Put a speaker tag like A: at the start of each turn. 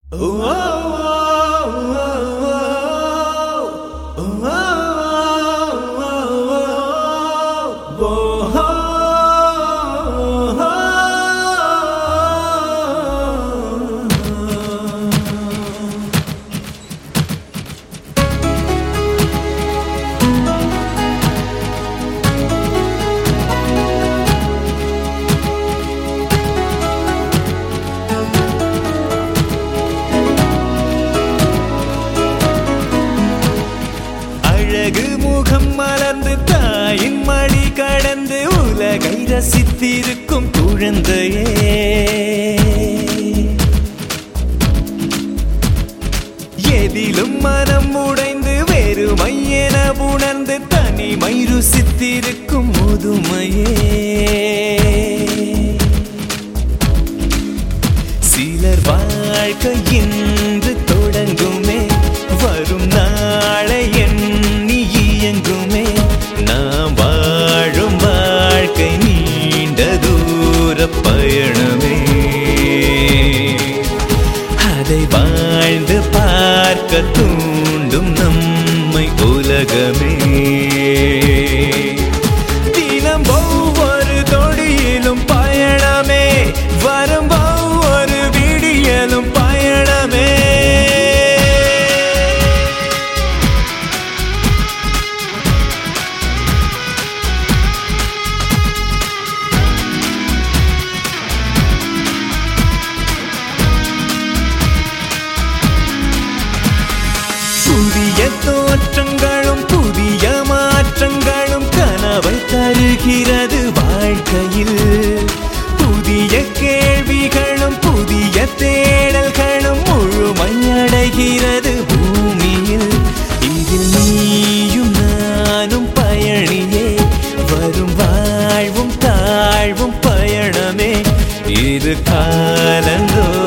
A: முகம் மலர்ந்து தாயின் மடி கடந்து உலகை ரசித்திருக்கும் குழந்தையே, எதிலும் மனம் உடைந்து வெறுமை என உணர்ந்து தனிமை ருசித்திருக்கும் முதுமையே, சிலர் வாழ்க்கை இன்று தொடங்குமே வரும் நாளை எண்ணி இயங்குமே, நாம் வாழும் வாழ்க்கை நீண்ட தூர பயணமே, அதை வாழ்ந்து பார்க்க தூண்டும் நம்மை உலகமே, தினம் ஒவ்வொரு தொடியிலும் பயணமே, வரும் ஒவ்வொரு விடியலும் பயணமே. புதிய தோற்றங்களும் புதிய மாற்றங்களும் கனவை தருகிறது வாழ்க்கையில், புதிய கேள்விகளும் புதிய தேடல்களும் முழுமையடைகிறது பூமியில், இதில் நீயும் நானும் பயணியே, வரும் வாழ்வும் தாழ்வும் பயணமே, இது காலந்தோ